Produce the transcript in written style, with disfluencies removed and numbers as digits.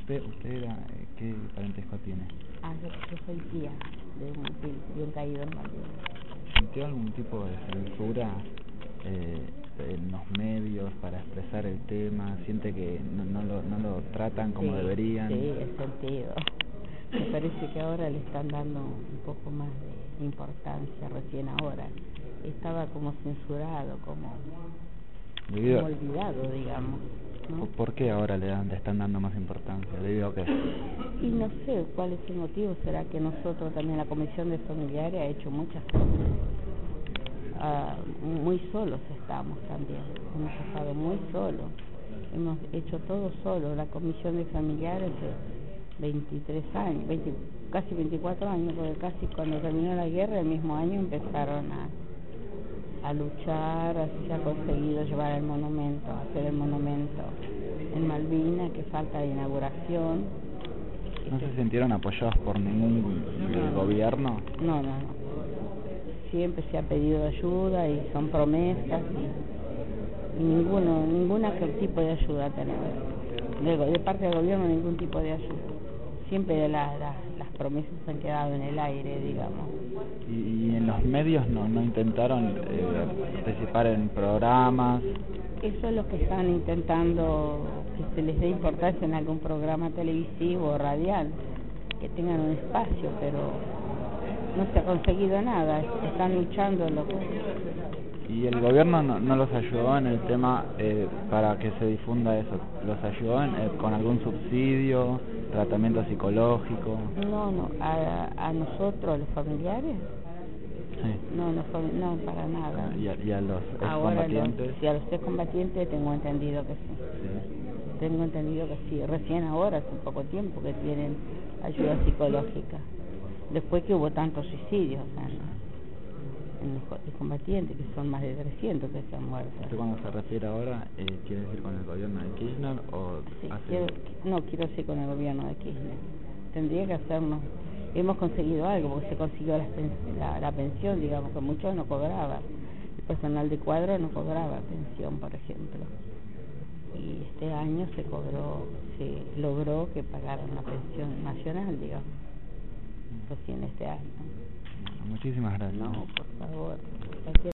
¿Usted era, qué parentesco tiene? Yo soy tía de un caído en Malvinas. ¿Sintió algún tipo de censura en los medios para expresar el tema? ¿Siente que no lo tratan como deberían? Sí, he sentido. Me parece que ahora le están dando un poco más de importancia, recién ahora. Estaba como censurado, como olvidado, digamos, ¿no? ¿Por qué ahora le están dando más importancia? ¿Debido a qué? Y no sé cuál es el motivo. ¿Será que nosotros también, la Comisión de Familiares, ha hecho muchas cosas? Muy solos estamos también, hemos estado muy solos, hemos hecho todo solo. La Comisión de Familiares 23 años, casi 24 años, porque casi cuando terminó la guerra, el mismo año empezaron a luchar. Así se ha conseguido llevar el monumento, hacer el monumento en Malvinas, que falta de inauguración. ¿No se sintieron apoyados por ningún gobierno? No. Siempre se ha pedido ayuda y son promesas y ninguna tipo de ayuda tenemos. De parte del gobierno ningún tipo de ayuda. Siempre las promesas han quedado en el aire, digamos. ¿Y en los medios no intentaron participar en programas? Eso es lo que están intentando, que se les dé importancia en algún programa televisivo o radial, que tengan un espacio, pero no se ha conseguido nada. Están luchando. ¿Y el gobierno no los ayudó en el tema para que se difunda eso? ¿Los ayudó con algún subsidio, tratamiento psicológico? No, a nosotros, los familiares, sí. No, para nada. ¿Y a los excombatientes? Sí, a los excombatientes tengo entendido que sí. Tengo entendido que sí. Recién ahora, hace poco tiempo, que tienen ayuda psicológica. Después que hubo tantos suicidios en los combatientes, que son más de 300 que se han muerto. ¿Usted cuando se refiere ahora, quiere decir con el gobierno de Kirchner o...? Sí, quiero decir con el gobierno de Kirchner. Tendría que hacernos... Hemos conseguido algo, porque se consiguió la pensión, digamos, que muchos no cobraban. El personal de cuadro no cobraba pensión, por ejemplo. Y este año se logró que pagaran la pensión nacional, digamos. Recién este año. Muchísimas gracias. No, por favor.